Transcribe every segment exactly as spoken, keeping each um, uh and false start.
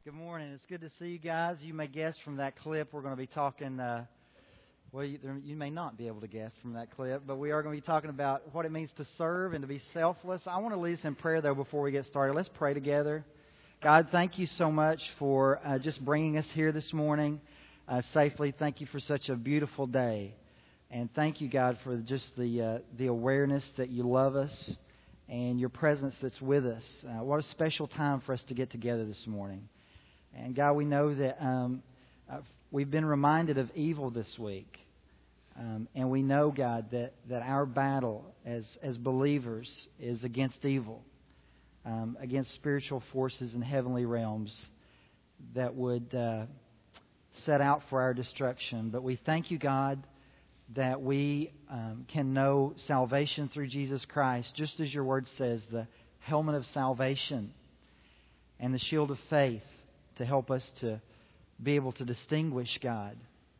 Good morning. It's good to see you guys. You may guess from that clip we're going to be talking, uh, well, you, you may not be able to guess from that clip, but we are going to be talking about what it means to serve and to be selfless. I want to lead us in prayer, though, before we get started. Let's pray together. God, thank you so much for uh, just bringing us here this morning uh, safely. Thank you for such a beautiful day. And thank you, God, for just the uh, the awareness that you love us and your presence that's with us. Uh, what a special time for us to get together this morning. And God, we know that um, uh, we've been reminded of evil this week. Um, and we know, God, that, that our battle as, as believers is against evil, um, against spiritual forces in heavenly realms that would uh, set out for our destruction. But we thank you, God, that we um, can know salvation through Jesus Christ, just as your word says, the helmet of salvation and the shield of faith, to help us to be able to distinguish, God,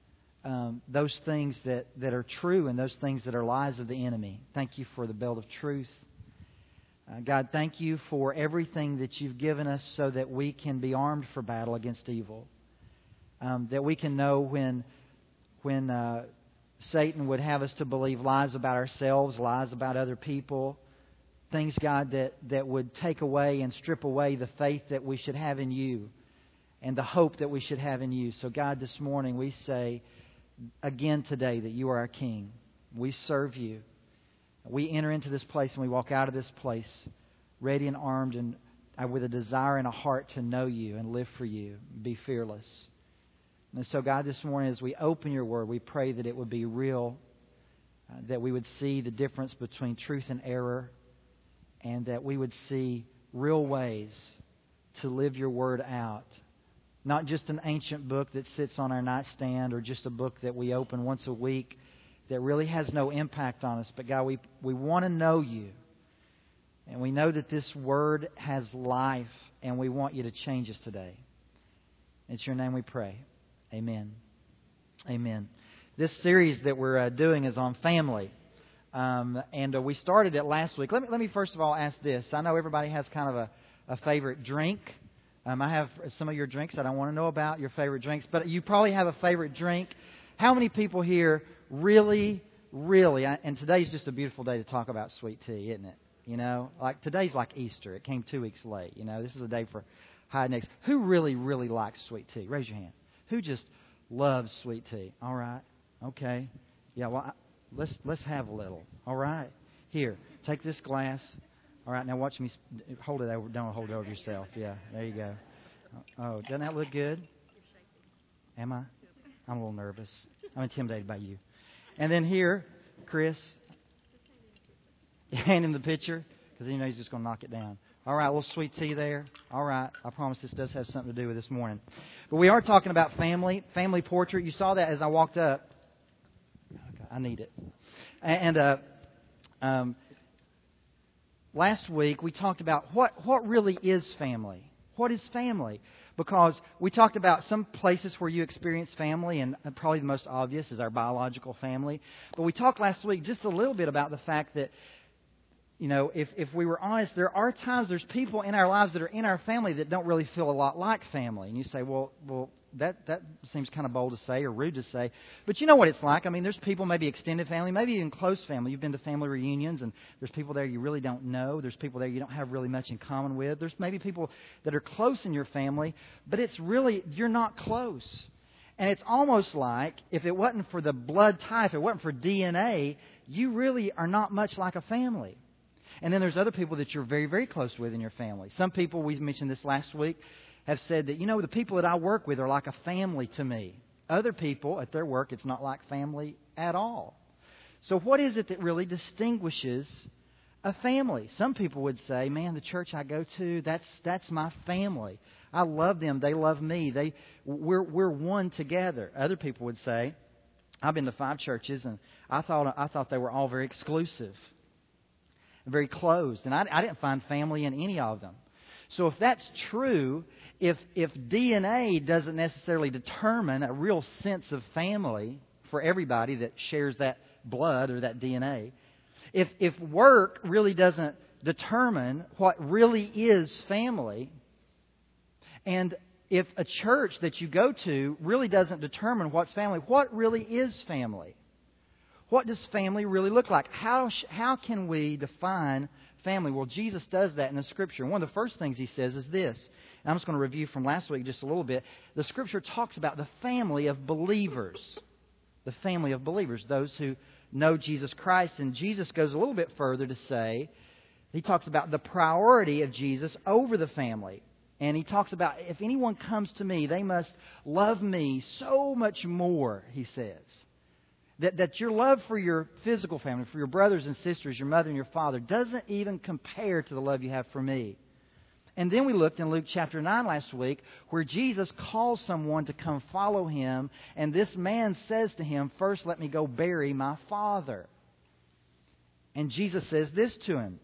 um, those things that, that are true and those things that are lies of the enemy. Thank you for the belt of truth. Uh, God, thank you for everything that you've given us so that we can be armed for battle against evil. Um, that we can know when, when uh, Satan would have us to believe lies about ourselves, lies about other people, things, God, that, that would take away and strip away the faith that we should have in you and the hope that we should have in you. So, God, this morning we say again today that you are our King. We serve you. We enter into this place and we walk out of this place ready and armed and with a desire and a heart to know you and live for you, be fearless. And so, God, this morning as we open your word, we pray that it would be real, uh, that we would see the difference between truth and error, and that we would see real ways to live your word out. Not just an ancient book that sits on our nightstand or just a book that we open once a week that really has no impact on us. But God, we, we want to know you. And we know that this word has life, and we want you to change us today. It's your name we pray. Amen. Amen. This series that we're uh, doing is on family. Um, and uh, we started it last week. Let me, let me first of all ask this. I know everybody has kind of a, a favorite drink. Um, I have some of your drinks. I don't want to know about your favorite drinks, but you probably have a favorite drink. How many people here really, really, and today's just a beautiful day to talk about sweet tea, isn't it? You know, like today's like Easter. It came two weeks late. You know, this is a day for high necks. Who really, really likes sweet tea? Raise your hand. Who just loves sweet tea? All right. Okay. Yeah, well, I, let's let's have a little. All right. Here, take this glass. All right, now watch me. Hold it over. Don't hold it over yourself. Yeah, there you go. Oh, doesn't that look good? Am I? I'm a little nervous. I'm intimidated by you. And then here, Chris, hand him the pitcher because you know he's just going to knock it down. All right, a little sweet tea there. All right, I promise this does have something to do with this morning. But we are talking about family, family portrait. You saw that as I walked up. Okay, I need it. And uh, um. Last week, we talked about what, what really is family. What is family? Because we talked about some places where you experience family, and probably the most obvious is our biological family. But we talked last week just a little bit about the fact that, you know, if, if we were honest, there are times, there's people in our lives that are in our family that don't really feel a lot like family. And you say, well, well, that, that seems kind of bold to say or rude to say. But you know what it's like. I mean, there's people, maybe extended family, maybe even close family. You've been to family reunions, and there's people there you really don't know. There's people there you don't have really much in common with. There's maybe people that are close in your family, but it's really, you're not close. And it's almost like if it wasn't for the blood tie, if it wasn't for D N A, you really are not much like a family. And then there's other people that you're very, very close with in your family. Some people, we mentioned this last week, have said that, you know, the people that I work with are like a family to me. Other people at their work, it's not like family at all. So what is it that really distinguishes a family? Some people would say, man, the church I go to, that's that's my family. I love them. They love me. They we're we're one together. Other people would say, I've been to five churches, and I thought I thought they were all very exclusive, very closed, and I, I didn't find family in any of them. So if that's true, if if D N A doesn't necessarily determine a real sense of family for everybody that shares that blood or that D N A, if if work really doesn't determine what really is family, and if a church that you go to really doesn't determine what's family, what really is family? What does family really look like? How sh- how can we define family? Well, Jesus does that in the Scripture. One of the first things He says is this. And I'm just going to review from last week just a little bit. The Scripture talks about the family of believers. The family of believers, those who know Jesus Christ. And Jesus goes a little bit further to say, He talks about the priority of Jesus over the family. And He talks about, if anyone comes to me, they must love me so much more, He says. That, that your love for your physical family, for your brothers and sisters, your mother and your father, doesn't even compare to the love you have for me. And then we looked in Luke chapter nine last week, where Jesus calls someone to come follow Him. And this man says to him, first let me go bury my father. And Jesus says this to him.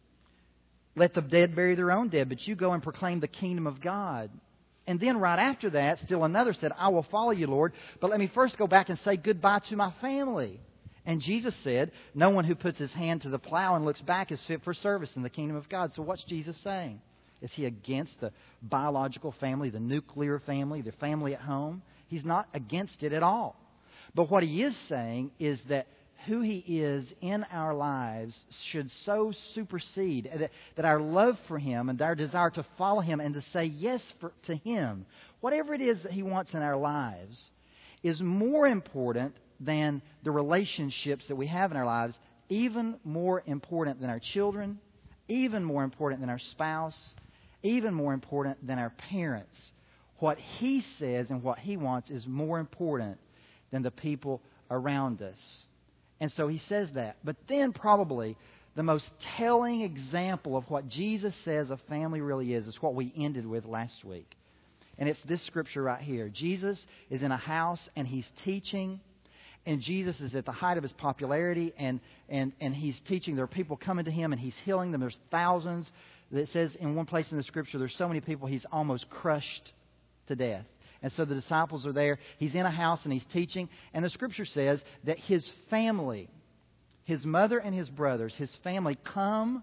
Let the dead bury their own dead, but you go and proclaim the kingdom of God. And then right after that, still another said, I will follow you, Lord, but let me first go back and say goodbye to my family. And Jesus said, no one who puts his hand to the plow and looks back is fit for service in the kingdom of God. So what's Jesus saying? Is He against the biological family, the nuclear family, the family at home? He's not against it at all. But what He is saying is that who He is in our lives should so supersede, that, that our love for Him and our desire to follow Him and to say yes for, to Him, whatever it is that He wants in our lives, is more important than the relationships that we have in our lives, even more important than our children, even more important than our spouse, even more important than our parents. What He says and what He wants is more important than the people around us. And so He says that. But then probably the most telling example of what Jesus says a family really is is what we ended with last week. And it's this scripture right here. Jesus is in a house and He's teaching. And Jesus is at the height of His popularity. And, and, and He's teaching. There are people coming to Him and He's healing them. There's thousands. It says in one place in the scripture there's so many people He's almost crushed to death. And so the disciples are there. He's in a house and He's teaching. And the Scripture says that His family, His mother and His brothers, His family come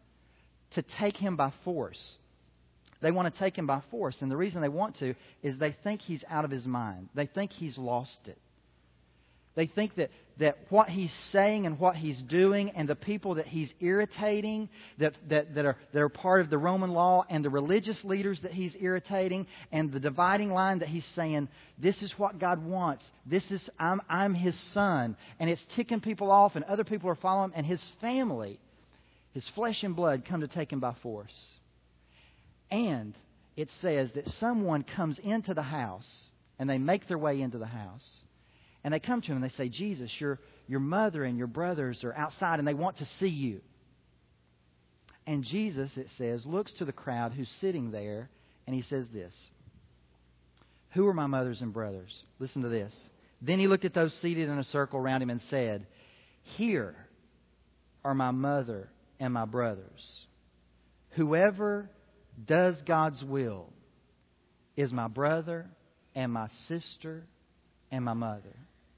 to take Him by force. They want to take Him by force. And the reason they want to is they think He's out of His mind. They think He's lost it. They think that, that what He's saying and what He's doing and the people that He's irritating, that, that, that, are, that are part of the Roman law, and the religious leaders that He's irritating, and the dividing line that He's saying, this is what God wants. This is, I'm, I'm His son. And it's ticking people off, and other people are following Him. And His family, His flesh and blood, come to take Him by force. And it says that someone comes into the house, and they make their way into the house. And they come to Him and they say, Jesus, your, your mother and your brothers are outside and they want to see you. And Jesus, it says, looks to the crowd who's sitting there and He says this. Who are my mothers and brothers? Listen to this. Then He looked at those seated in a circle around Him and said, here are my mother and my brothers. Whoever does God's will is my brother and my sister and my mother.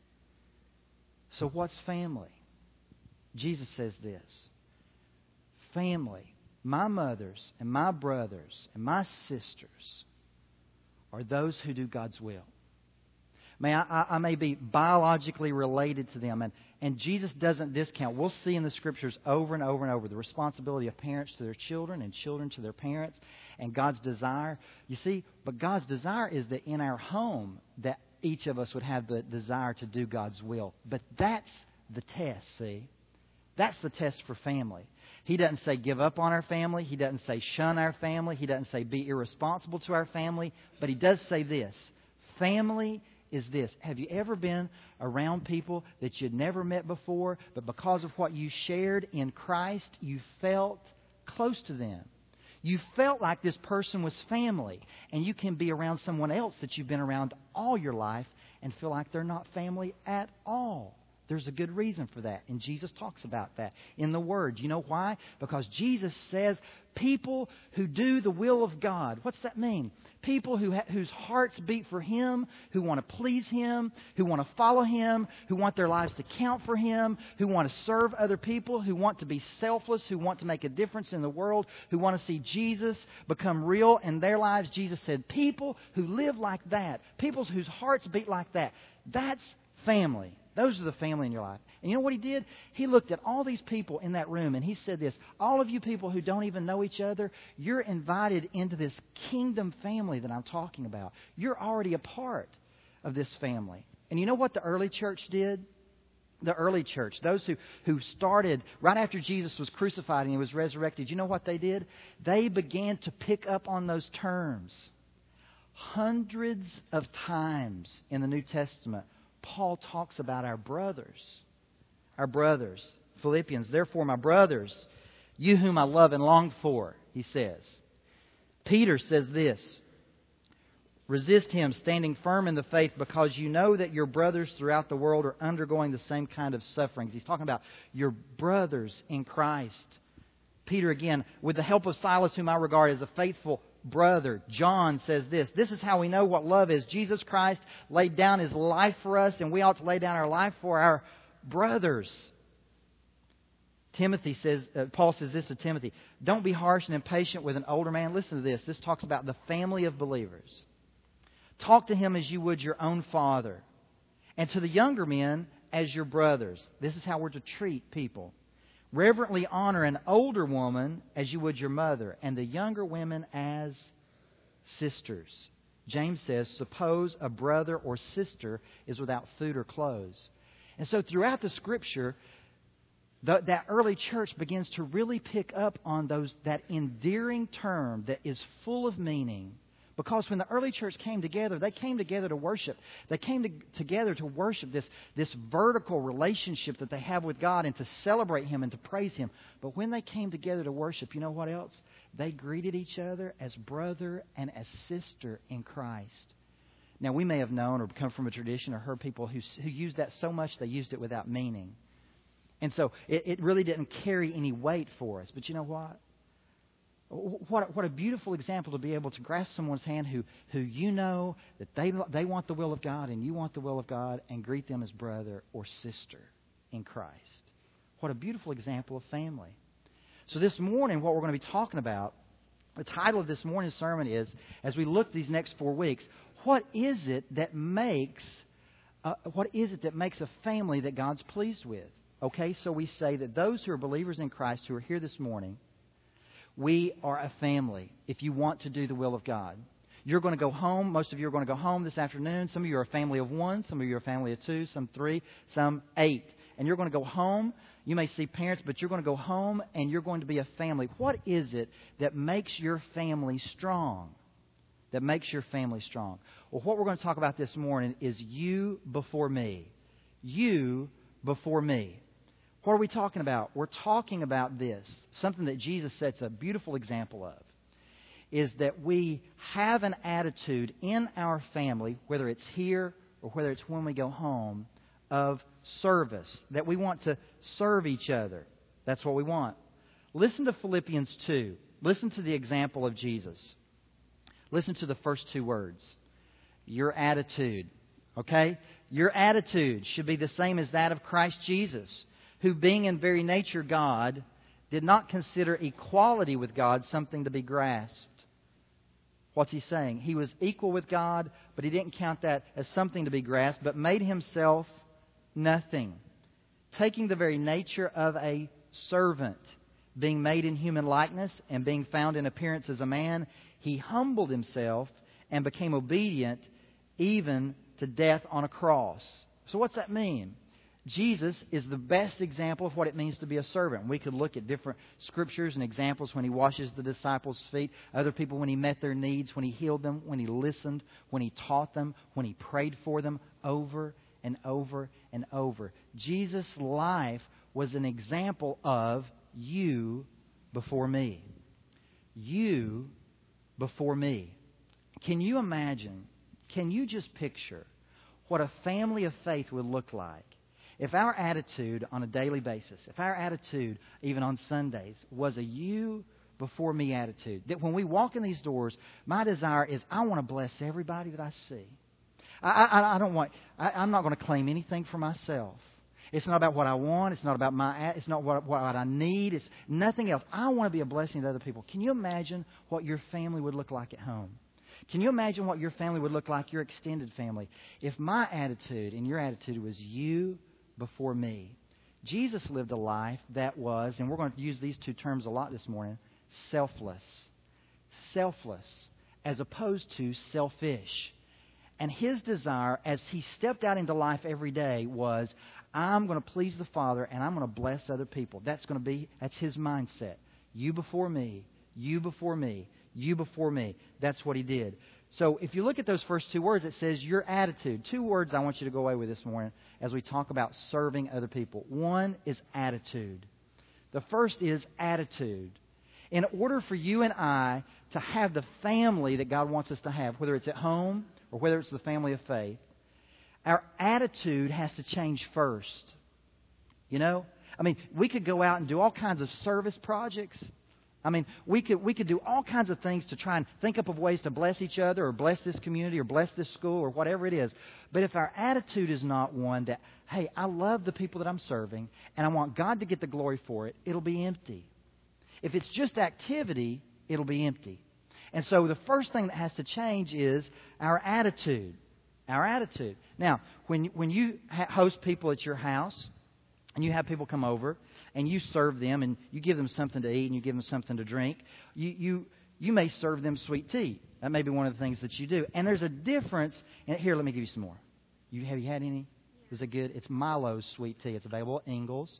So what's family? Jesus says this. Family, my mothers and my brothers and my sisters are those who do God's will. May I, I may be biologically related to them. And, and Jesus doesn't discount. We'll see in the Scriptures over and over and over the responsibility of parents to their children and children to their parents and God's desire. You see, but God's desire is that in our home that each of us would have the desire to do God's will. But that's the test, see? That's the test for family. He doesn't say give up on our family. He doesn't say shun our family. He doesn't say be irresponsible to our family. But He does say this. Family is this. Have you ever been around people that you'd never met before, but because of what you shared in Christ, you felt close to them? You felt like this person was family, and you can be around someone else that you've been around all your life and feel like they're not family at all. There's a good reason for that. And Jesus talks about that in the Word. You know why? Because Jesus says people who do the will of God. What's that mean? People who ha- whose hearts beat for Him, who want to please Him, who want to follow Him, who want their lives to count for Him, who want to serve other people, who want to be selfless, who want to make a difference in the world, who want to see Jesus become real in their lives. Jesus said, people who live like that, people whose hearts beat like that, that's family. Those are the family in your life. And you know what He did? He looked at all these people in that room and He said this, all of you people who don't even know each other, you're invited into this kingdom family that I'm talking about. You're already a part of this family. And you know what the early church did? The early church, those who, who started right after Jesus was crucified and He was resurrected, you know what they did? They began to pick up on those terms. Hundreds of times in the New Testament, Paul talks about our brothers. Our brothers. Philippians, therefore, my brothers, you whom I love and long for, he says. Peter says this, resist him, standing firm in the faith, because you know that your brothers throughout the world are undergoing the same kind of sufferings. He's talking about your brothers in Christ. Peter again, with the help of Silas, whom I regard as a faithful brother, John says this, this is how we know what love is. Jesus Christ laid down His life for us, and we ought to lay down our life for our brothers. Timothy says, uh, Paul says this to Timothy, don't be harsh and impatient with an older man. Listen to this. This talks about the family of believers. Talk to him as you would your own father, and to the younger men as your brothers. This is how we're to treat people. Reverently honor an older woman as you would your mother, and the younger women as sisters. James says, suppose a brother or sister is without food or clothes. And so throughout the Scripture, the, that early church begins to really pick up on those that endearing term that is full of meaning. Because when the early church came together, they came together to worship. They came to, together to worship this, this vertical relationship that they have with God and to celebrate Him and to praise Him. But when they came together to worship, you know what else? They greeted each other as brother and as sister in Christ. Now, we may have known or come from a tradition or heard people who, who used that so much they used it without meaning. And so it, it really didn't carry any weight for us. But you know what? What, what a beautiful example to be able to grasp someone's hand who, who you know that they, they want the will of God and you want the will of God, and greet them as brother or sister in Christ. What a beautiful example of family. So this morning, what we're going to be talking about, the title of this morning's sermon is, as we look these next four weeks, what is it that makes uh, what is it that makes a family that God's pleased with? Okay, so we say that those who are believers in Christ who are here this morning, we are a family if you want to do the will of God. You're going to go home. Most of you are going to go home this afternoon. Some of you are a family of one. Some of you are a family of two. Some three. Some eight. And you're going to go home. You may see parents, but you're going to go home and you're going to be a family. What is it that makes your family strong? That makes your family strong? Well, what we're going to talk about this morning is you before me. You before me. What are we talking about? We're talking about this, something that Jesus sets a beautiful example of, is that we have an attitude in our family, whether it's here or whether it's when we go home, of service, that we want to serve each other. That's what we want. Listen to Philippians two. Listen to the example of Jesus. Listen to the first two words. Your attitude. Okay? Your attitude should be the same as that of Christ Jesus, who being in very nature God, did not consider equality with God something to be grasped. What's he saying? He was equal with God, but he didn't count that as something to be grasped, but made himself nothing, taking the very nature of a servant, being made in human likeness and being found in appearance as a man, he humbled himself and became obedient even to death on a cross. So what's that mean? Jesus is the best example of what it means to be a servant. We could look at different scriptures and examples when he washes the disciples' feet, other people when he met their needs, when he healed them, when he listened, when he taught them, when he prayed for them, over and over and over. Jesus' life was an example of you before me. You before me. Can you imagine, can you just picture what a family of faith would look like if our attitude on a daily basis, if our attitude even on Sundays was a you before me attitude, that when we walk in these doors, my desire is I want to bless everybody that I see. I, I, I don't want. I, I'm not going to claim anything for myself. It's not about what I want. It's not about my. It's not what, what I need. It's nothing else. I want to be a blessing to other people. Can you imagine what your family would look like at home? Can you imagine what your family would look like, your extended family, if my attitude and your attitude was you before me? Jesus lived a life that was, and we're going to use these two terms a lot this morning, selfless. Selfless as opposed to selfish. And his desire as he stepped out into life every day was, I'm going to please the Father and I'm going to bless other people. That's going to be, that's his mindset. You before me, you before me, you before me. That's what he did. So if you look at those first two words, it says your attitude. Two words I want you to go away with this morning as we talk about serving other people. One is attitude. The first is attitude. In order for you and I to have the family that God wants us to have, whether it's at home or whether it's the family of faith, our attitude has to change first. You know? I mean, we could go out and do all kinds of service projects. I mean, we could we could do all kinds of things to try and think up of ways to bless each other or bless this community or bless this school or whatever it is. But if our attitude is not one that, hey, I love the people that I'm serving and I want God to get the glory for it, it'll be empty. If it's just activity, it'll be empty. And so the first thing that has to change is our attitude. Our attitude. Now, when when you host people at your house and you have people come over and you serve them and you give them something to eat and you give them something to drink, you you, you may serve them sweet tea. That may be one of the things that you do. And there's a difference. And here, let me give you some more. You have you had any? Is it good? It's Milo's sweet tea. It's available at Ingles.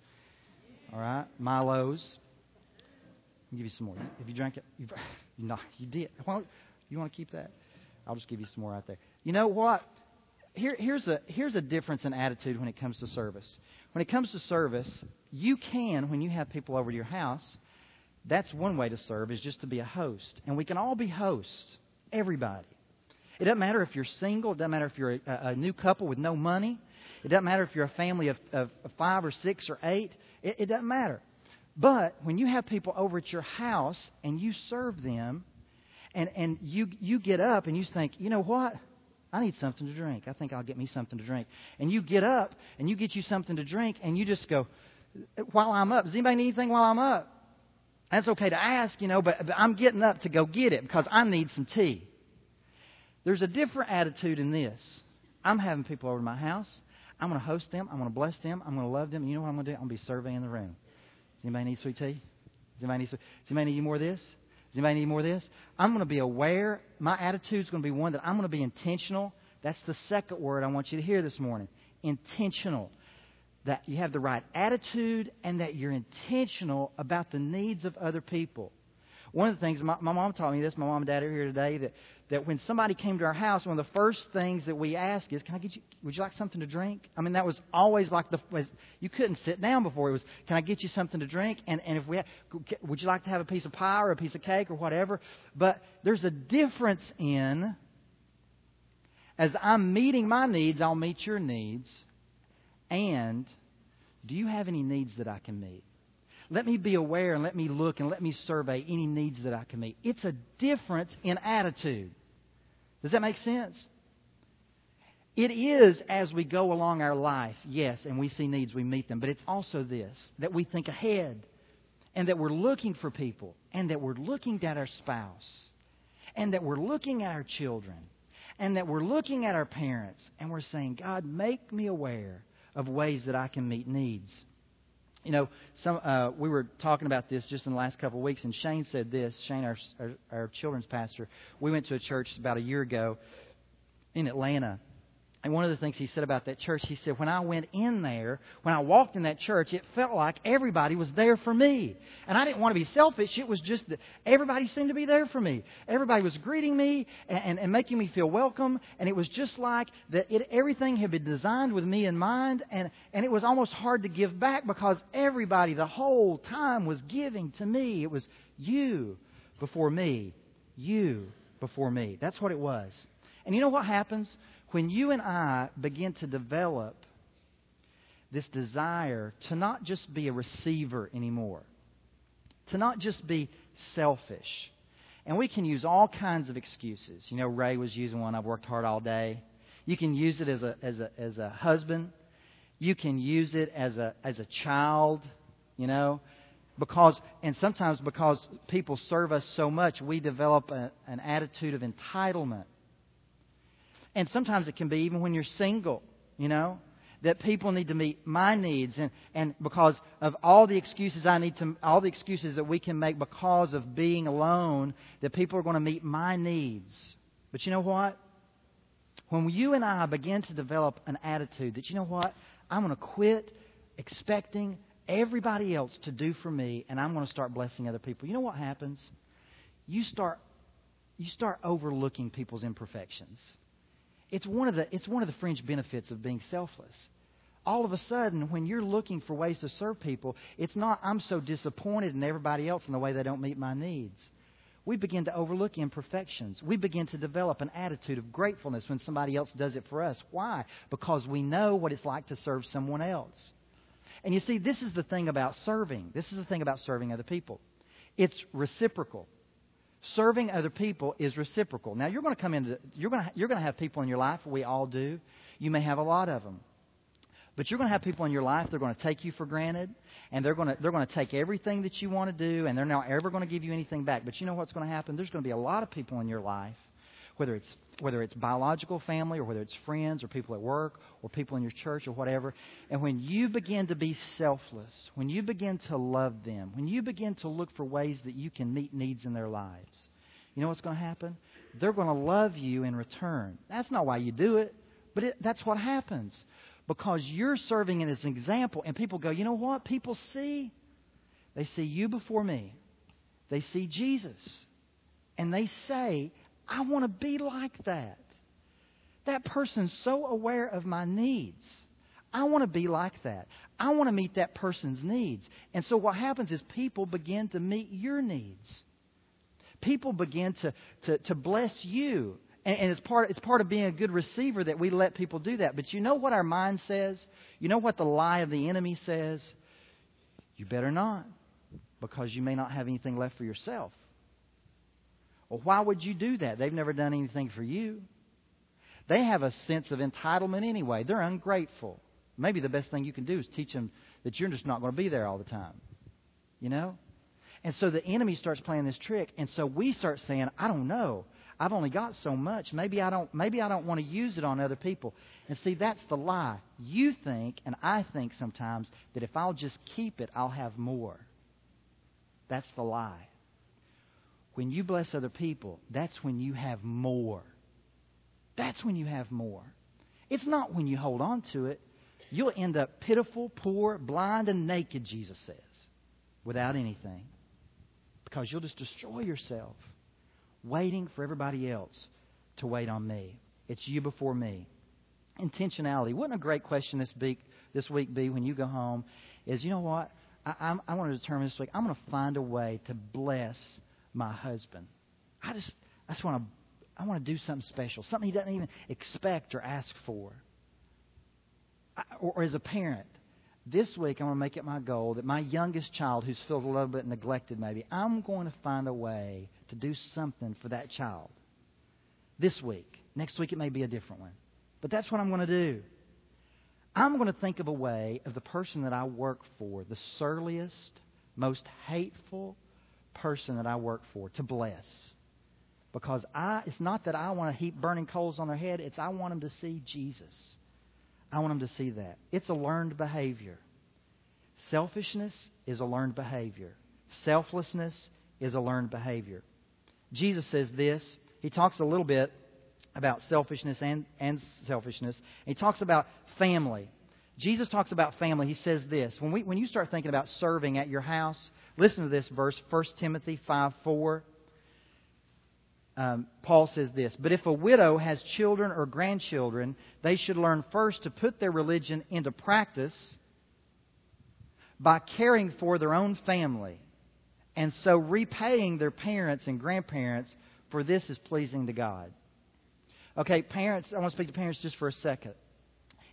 All right, Milo's. I'll give you some more. If you drank it, you've, no, you did. Well, you want to keep that? I'll just give you some more out there. You know what? Here, here's a here's a difference in attitude when it comes to service. When it comes to service, you can, when you have people over to your house, that's one way to serve, is just to be a host. And we can all be hosts. Everybody. It doesn't matter if you're single. It doesn't matter if you're a, a new couple with no money. It doesn't matter if you're a family of, of, of five or six or eight. It, it doesn't matter. But when you have people over at your house and you serve them, and, and you you get up and you think, you know what? I need something to drink. I think I'll get me something to drink. And you get up and you get you something to drink and you just go, while I'm up, does anybody need anything while I'm up? That's okay to ask, you know, but, but I'm getting up to go get it because I need some tea. There's a different attitude in this. I'm having people over to my house. I'm going to host them. I'm going to bless them. I'm going to love them. And you know what I'm going to do? I'm going to be surveying the room. Does anybody need sweet tea? Does anybody need, does anybody need more of this? Does anybody need more of this? I'm going to be aware. My attitude is going to be one that I'm going to be intentional. That's the second word I want you to hear this morning. Intentional. That you have the right attitude and that you're intentional about the needs of other people. One of the things, my, my mom taught me this, my mom and dad are here today, that, that when somebody came to our house, one of the first things that we ask is, can I get you, would you like something to drink? I mean, that was always like the, you couldn't sit down before. It was, can I get you something to drink? And, and if we, had, would you like to have a piece of pie or a piece of cake or whatever? But there's a difference in, as I'm meeting my needs, I'll meet your needs. And do you have any needs that I can meet? Let me be aware and let me look and let me survey any needs that I can meet. It's a difference in attitude. Does that make sense? It is as we go along our life, yes, and we see needs, we meet them. But it's also this, that we think ahead and that we're looking for people and that we're looking at our spouse and that we're looking at our children and that we're looking at our parents and we're saying, God, make me aware of ways that I can meet needs. You know, some uh, we were talking about this just in the last couple of weeks, and Shane said this. Shane, our, our our children's pastor, we went to a church about a year ago in Atlanta. And one of the things he said about that church, he said, when I went in there, when I walked in that church, it felt like everybody was there for me. And I didn't want to be selfish. It was just that everybody seemed to be there for me. Everybody was greeting me and, and, and making me feel welcome. And it was just like that it, everything had been designed with me in mind. And, and it was almost hard to give back because everybody the whole time was giving to me. It was you before me. You before me. That's what it was. And you know what happens? When you and I begin to develop this desire to not just be a receiver anymore, to not just be selfish. And we can use all kinds of excuses. You know, Ray was using one, I've worked hard all day. You can use it as a as a as a husband. You can use it as a as a child, you know, because and sometimes because people serve us so much, we develop a, an attitude of entitlement. And sometimes it can be even when you're single, you know, that people need to meet my needs, and, and because of all the excuses I need to, all the excuses that we can make because of being alone, that people are going to meet my needs. But you know what? When you and I begin to develop an attitude that, you know what, I'm going to quit expecting everybody else to do for me, and I'm going to start blessing other people. You know what happens? You start, you start overlooking people's imperfections. It's one of the it's one of the fringe benefits of being selfless. All of a sudden, when you're looking for ways to serve people, it's not I'm so disappointed in everybody else in the way they don't meet my needs. We begin to overlook imperfections. We begin to develop an attitude of gratefulness when somebody else does it for us. Why? Because we know what it's like to serve someone else. And you see, this is the thing about serving. This is the thing about serving other people. It's reciprocal. Serving other people is reciprocal. Now, you're going to come into you're going to you're going to have people in your life. We all do. You may have a lot of them, but you're going to have people in your life. They're going to take you for granted, and they're going to they're going to take everything that you want to do, and they're not ever going to give you anything back. But you know what's going to happen? There's going to be a lot of people in your life, whether it's whether it's biological family or whether it's friends or people at work or people in your church or whatever. And when you begin to be selfless, when you begin to love them, when you begin to look for ways that you can meet needs in their lives, you know what's going to happen? They're going to love you in return. That's not why you do it, but it, that's what happens. Because you're serving it as an example, and people go, you know what? People see, they see you before me. They see Jesus. And they say, I want to be like that. That person's so aware of my needs. I want to be like that. I want to meet that person's needs. And so what happens is people begin to meet your needs. People begin to, to, to bless you. And, and it's part, it's part of being a good receiver that we let people do that. But you know what our mind says? You know what the lie of the enemy says? You better not, because you may not have anything left for yourself. Well, why would you do that? They've never done anything for you. They have a sense of entitlement anyway. They're ungrateful. Maybe the best thing you can do is teach them that you're just not going to be there all the time. You know? And so the enemy starts playing this trick, and so we start saying, I don't know. I've only got so much. Maybe I don't maybe I don't want to use it on other people. And see, that's the lie. You think, and I think sometimes, that if I'll just keep it, I'll have more. That's the lie. When you bless other people, that's when you have more. That's when you have more. It's not when you hold on to it. You'll end up pitiful, poor, blind, and naked, Jesus says, without anything. Because you'll just destroy yourself waiting for everybody else to wait on me. It's you before me. Intentionality. Wouldn't a great question this week, this week be when you go home is, you know what? I, I'm, I want to determine this week, I'm going to find a way to bless my husband. I just, I just want to, I want to do something special, something he doesn't even expect or ask for. I, or, or as a parent, this week I'm going to make it my goal that my youngest child, who's felt a little bit neglected maybe, I'm going to find a way to do something for that child. This week. Next week it may be a different one. But that's what I'm going to do. I'm going to think of a way of the person that I work for, the surliest, most hateful person that I work for, to bless. Because I, it's not that I want to heap burning coals on their head. It's I want them to see Jesus. I want them to see that. It's a learned behavior. Selfishness is a learned behavior. Selflessness is a learned behavior. Jesus says this. He talks a little bit about selfishness and, and selfishness. He talks about family. Jesus talks about family. He says this. When we when you start thinking about serving at your house, listen to this verse, First Timothy five four. Um, Paul says this, but if a widow has children or grandchildren, they should learn first to put their religion into practice by caring for their own family, and so repaying their parents and grandparents, for this is pleasing to God. Okay, parents, I want to speak to parents just for a second.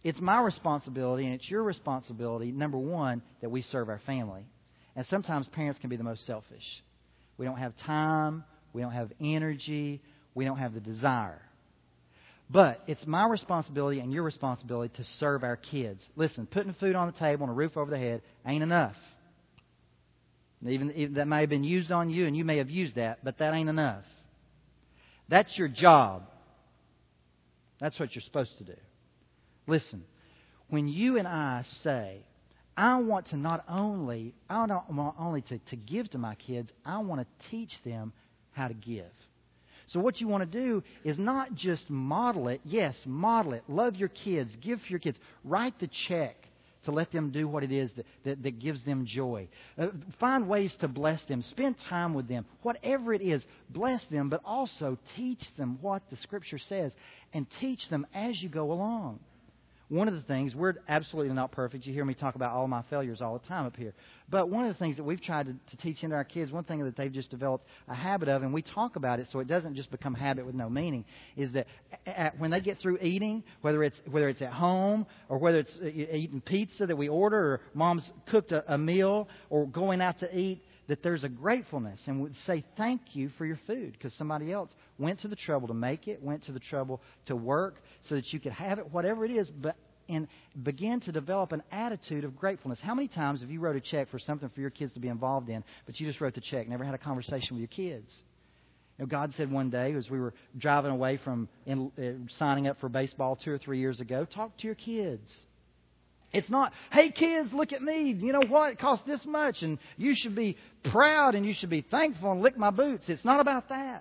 It's my responsibility and it's your responsibility, number one, that we serve our family. And sometimes parents can be the most selfish. We don't have time. We don't have energy. We don't have the desire. But it's my responsibility and your responsibility to serve our kids. Listen, putting food on the table and a roof over the head ain't enough. Even, even that may have been used on you and you may have used that, but that ain't enough. That's your job. That's what you're supposed to do. Listen, when you and I say, I want to not only, I don't want only to, to give to my kids, I want to teach them how to give. So what you want to do is not just model it. Yes, model it. Love your kids. Give for your kids. Write the check to let them do what it is that, that, that gives them joy. Uh, find ways to bless them. Spend time with them. Whatever it is, bless them, but also teach them what the Scripture says and teach them as you go along. One of the things, we're absolutely not perfect. You hear me talk about all my failures all the time up here. But one of the things that we've tried to, to teach into our kids, one thing that they've just developed a habit of, and we talk about it so it doesn't just become habit with no meaning, is that at, when they get through eating, whether it's whether it's at home or whether it's eating pizza that we order or Mom's cooked a, a meal or going out to eat, that there's a gratefulness and would say thank you for your food because somebody else went to the trouble to make it, went to the trouble to work so that you could have it, whatever it is, but and begin to develop an attitude of gratefulness. How many times have you wrote a check for something for your kids to be involved in, but you just wrote the check, never had a conversation with your kids? You know, God said one day as we were driving away from in, uh, signing up for baseball two or three years ago, talk to your kids. It's not, hey kids, look at me. You know what? It costs this much and you should be proud and you should be thankful and lick my boots. It's not about that.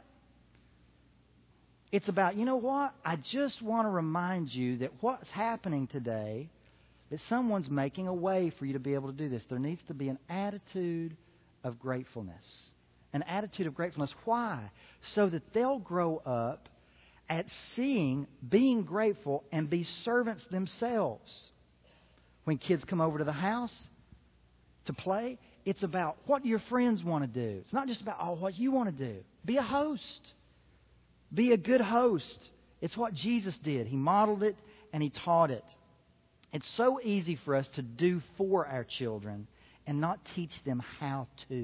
It's about, you know what? I just want to remind you that what's happening today, that someone's making a way for you to be able to do this. There needs to be an attitude of gratefulness. An attitude of gratefulness. Why? So that they'll grow up at seeing, being grateful, and be servants themselves. When kids come over to the house to play, it's about what your friends want to do. It's not just about oh, what you want to do. Be a host. Be a good host. It's what Jesus did. He modeled it and He taught it. It's so easy for us to do for our children and not teach them how to.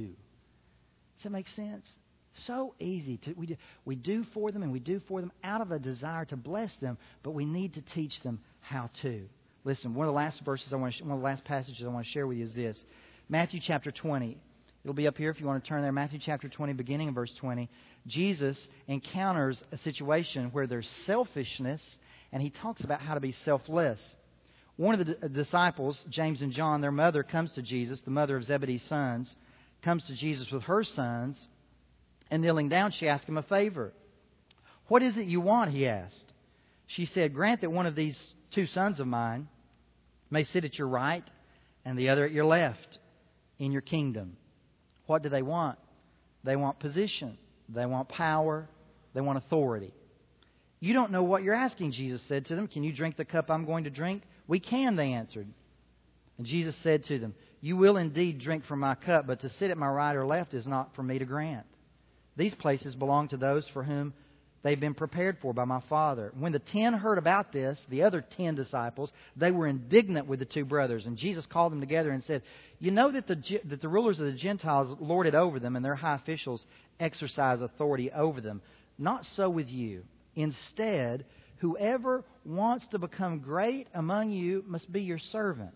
Does that make sense? So easy. To, we, do, we do for them and we do for them out of a desire to bless them, but we need to teach them how to. Listen, one of the last verses I want to, one of the last passages I want to share with you is this. Matthew chapter twenty. It'll be up here if you want to turn there. Matthew chapter twenty, beginning in verse twenty. Jesus encounters a situation where there's selfishness, and He talks about how to be selfless. One of the d- disciples, James and John, their mother comes to Jesus, the mother of Zebedee's sons, comes to Jesus with her sons, and kneeling down, she asked Him a favor. What is it you want? He asked. She said, grant that one of these two sons of mine may sit at your right and the other at your left in your kingdom. What do they want? They want position. They want power. They want authority. You don't know what you're asking, Jesus said to them. Can you drink the cup I'm going to drink? We can, they answered. And Jesus said to them, you will indeed drink from my cup, but to sit at my right or left is not for me to grant. These places belong to those for whom they've been prepared for by my Father. When the ten heard about this, the other ten disciples, they were indignant with the two brothers. And Jesus called them together and said, you know that the that the rulers of the Gentiles lord it over them, and their high officials exercise authority over them. Not so with you. Instead, whoever wants to become great among you must be your servant.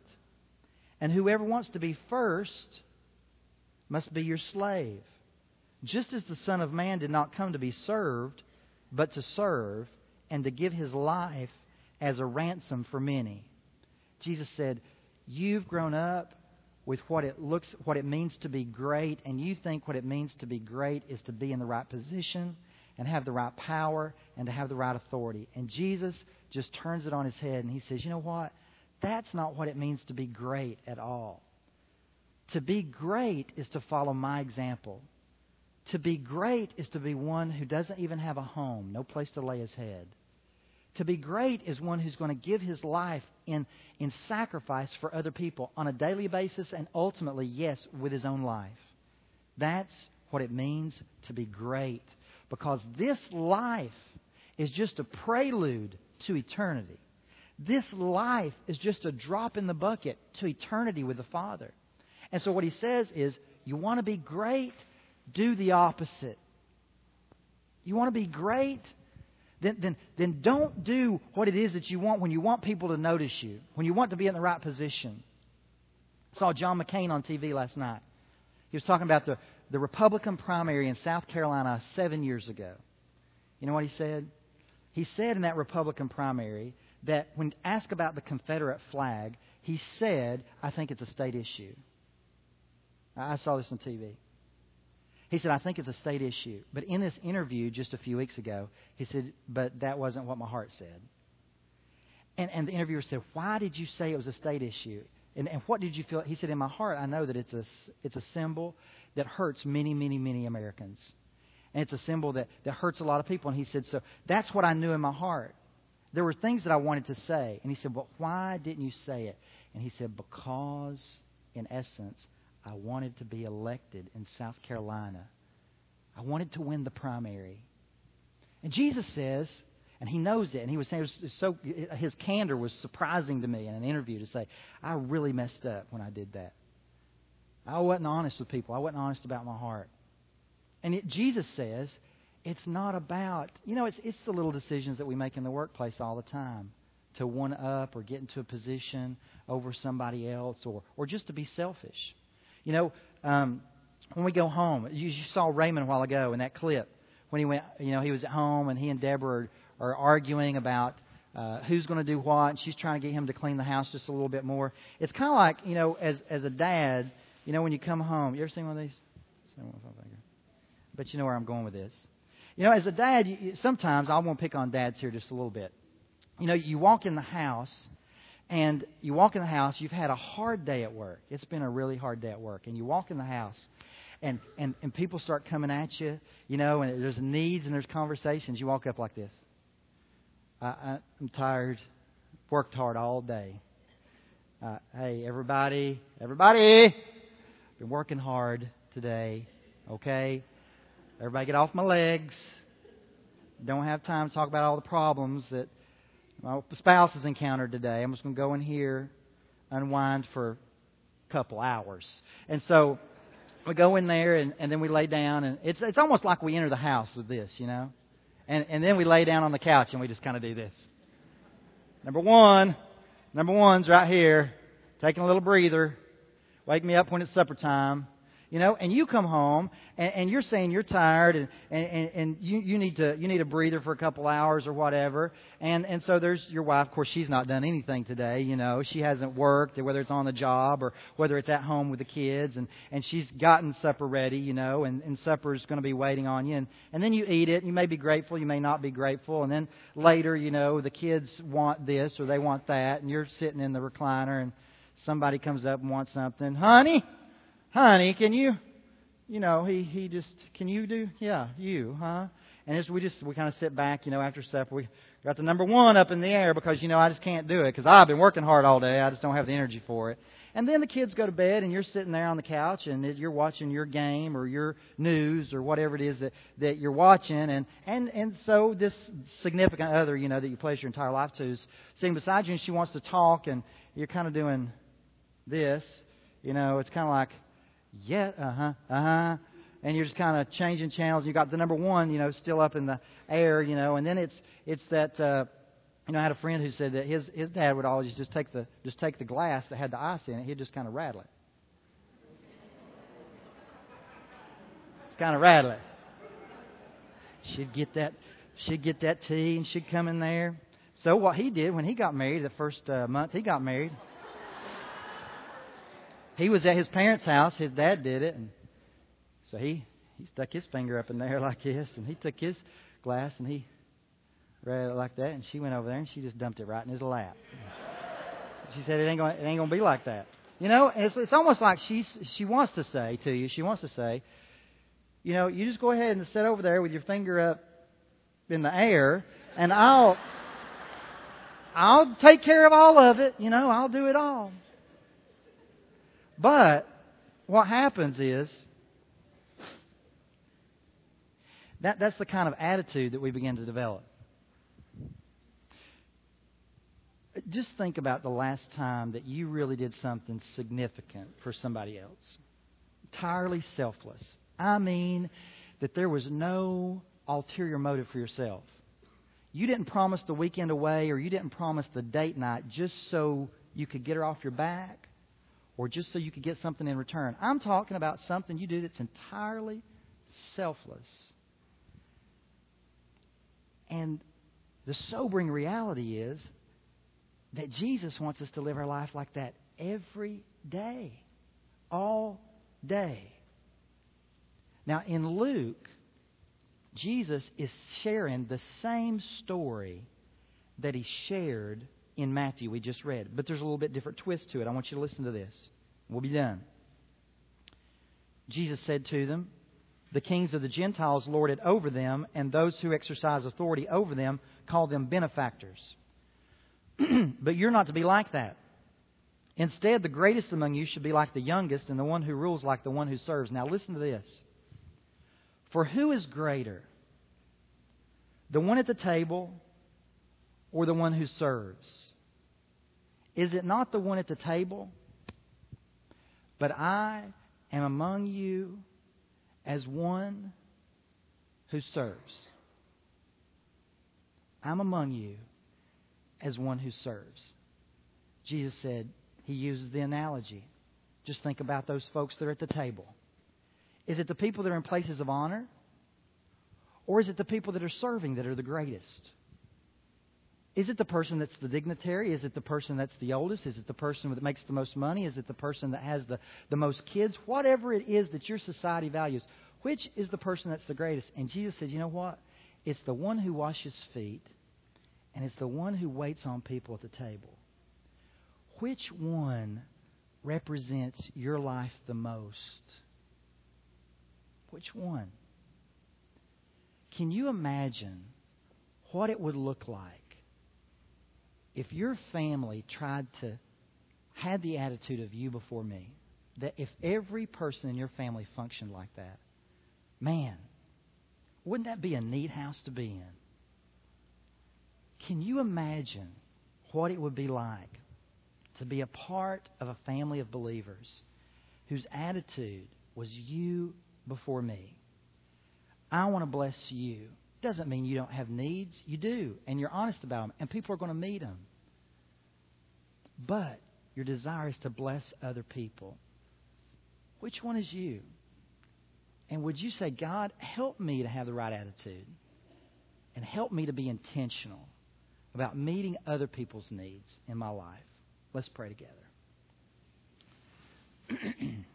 And whoever wants to be first must be your slave. Just as the Son of Man did not come to be served, but to serve and to give His life as a ransom for many. Jesus said, you've grown up with what it looks, what it means to be great, and you think what it means to be great is to be in the right position and have the right power and to have the right authority. And Jesus just turns it on His head and He says, you know what? That's not what it means to be great at all. To be great is to follow my example. To be great is to be one who doesn't even have a home, no place to lay his head. To be great is one who's going to give his life in, in sacrifice for other people on a daily basis and ultimately, yes, with his own life. That's what it means to be great. Because this life is just a prelude to eternity. This life is just a drop in the bucket to eternity with the Father. And so what he says is, you want to be great? Do the opposite. You want to be great? Then, then, then don't do what it is that you want when you want people to notice you, when you want to be in the right position. I saw John McCain on T V last night. He was talking about the, the Republican primary in South Carolina seven years ago. You know what he said? He said in that Republican primary that when asked about the Confederate flag, he said, I think it's a state issue. I saw this on T V. He said, I think it's a state issue. But in this interview just a few weeks ago, he said, but that wasn't what my heart said. And, and the interviewer said, why did you say it was a state issue? And, and what did you feel? He said, in my heart, I know that it's a, it's a symbol that hurts many, many, many Americans. And it's a symbol that, that hurts a lot of people. And he said, so that's what I knew in my heart. There were things that I wanted to say. And he said, but why didn't you say it? And he said, because, in essence, I wanted to be elected in South Carolina. I wanted to win the primary. And Jesus says, and he knows it, and he was saying, it was so, his candor was surprising to me in an interview to say, I really messed up when I did that. I wasn't honest with people. I wasn't honest about my heart. And it, Jesus says, it's not about, you know, it's it's the little decisions that we make in the workplace all the time. To one up or get into a position over somebody else or, or just to be selfish. You know, um, when we go home, you, you saw Raymond a while ago in that clip. When he went, you know, he was at home and he and Deborah are, are arguing about uh, who's going to do what. And she's trying to get him to clean the house just a little bit more. It's kind of like, you know, as as a dad, you know, when you come home. You ever seen one of these? But you know where I'm going with this. You know, as a dad, you, sometimes I want to pick on dads here just a little bit. You know, you walk in the house, and you walk in the house, you've had a hard day at work. It's been a really hard day at work. And you walk in the house, and, and, and people start coming at you, you know, and there's needs and there's conversations. You walk up like this. I, I, I'm tired. Worked hard all day. Uh, hey, everybody, everybody, been working hard today, okay? Everybody get off my legs. Don't have time to talk about all the problems that my spouse has encountered today. I'm just going to go in here, unwind for a couple hours. And so we go in there and, and then we lay down. And it's it's almost like we enter the house with this, you know. And, and then we lay down on the couch and we just kind of do this. Number one, number one's right here, taking a little breather. Wake me up when it's supper time. You know, and you come home and, and you're saying you're tired and, and, and you, you need to you need a breather for a couple hours or whatever. And and so there's your wife. Of course, she's not done anything today. You know, she hasn't worked, whether it's on the job or whether it's at home with the kids. And, and she's gotten supper ready, you know, and, and supper's going to be waiting on you. And, and then you eat it. You may be grateful. You may not be grateful. And then later, you know, the kids want this or they want that. And you're sitting in the recliner and somebody comes up and wants something. Honey? Honey, can you, you know, he, he just, can you do, yeah, you, huh? And as we just, we kind of sit back, you know, after supper, we got the number one up in the air because, you know, I just can't do it because I've been working hard all day. I just don't have the energy for it. And then the kids go to bed and you're sitting there on the couch and you're watching your game or your news or whatever it is that, that you're watching. And, and, and so this significant other, you know, that you pledge your entire life to is sitting beside you and she wants to talk and you're kind of doing this. You know, it's kind of like, yeah, uh-huh, uh-huh. And you're just kind of changing channels. You got the number one, you know, still up in the air, you know. And then it's it's that, uh, you know, I had a friend who said that his his dad would always just take the just take the glass that had the ice in it. He'd just kind of rattle it. It's kind of rattle it. She'd get that she'd get that tea and she'd come in there. So what he did when he got married, the first uh, month he got married. He was at his parents' house. His dad did it. And so he, he stuck his finger up in there like this. And he took his glass and he read it like that. And she went over there and she just dumped it right in his lap. She said, it ain't going it ain't gonna be like that. You know, and it's, it's almost like she's, she wants to say to you, she wants to say, you know, you just go ahead and sit over there with your finger up in the air. And I'll, I'll take care of all of it. You know, I'll do it all. But what happens is that that's the kind of attitude that we begin to develop. just think about the last time that you really did something significant for somebody else. Entirely selfless. I mean that there was no ulterior motive for yourself. You didn't promise the weekend away, or you didn't promise the date night just so you could get her off your back, or just so you could get something in return. I'm talking about something you do that's entirely selfless. And the sobering reality is that Jesus wants us to live our life like that every day, all day. Now, in Luke, Jesus is sharing the same story that he shared in Matthew we just read. But there's a little bit different twist to it. I want you to listen to this. We'll be done. Jesus said to them, "The kings of the Gentiles lord it over them, and those who exercise authority over them call them benefactors. But you're not to be like that. Instead, the greatest among you should be like the youngest, and the one who rules like the one who serves." Now listen to this. "For who is greater, the one at the table or the one who serves? Is it not the one at the table? But I am among you as one who serves." I'm among you as one who serves. Jesus said, he uses the analogy. Just think about those folks that are at the table. Is it the people that are in places of honor? Or is it the people that are serving that are the greatest? Is it the person that's the dignitary? Is it the person that's the oldest? Is it the person that makes the most money? Is it the person that has the, the most kids? Whatever it is that your society values, which is the person that's the greatest? And Jesus said, you know what? It's the one who washes feet, and it's the one who waits on people at the table. Which one represents your life the most? Which one? Can you imagine what it would look like if your family tried to have the attitude of you before me? That if every person in your family functioned like that, man, wouldn't that be a neat house to be in? Can you imagine what it would be like to be a part of a family of believers whose attitude was you before me? I want to bless you. Doesn't mean you don't have needs. You do, and you're honest about them, and people are going to meet them. But your desire is to bless other people. Which one is you? And would you say, God, help me to have the right attitude, and help me to be intentional about meeting other people's needs in my life? Let's pray together.